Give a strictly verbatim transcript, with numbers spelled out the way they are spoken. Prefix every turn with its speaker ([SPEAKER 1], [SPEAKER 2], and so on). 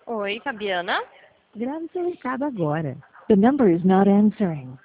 [SPEAKER 1] Oi, Fabiana?
[SPEAKER 2] Grave seu recado agora. The number is not answering.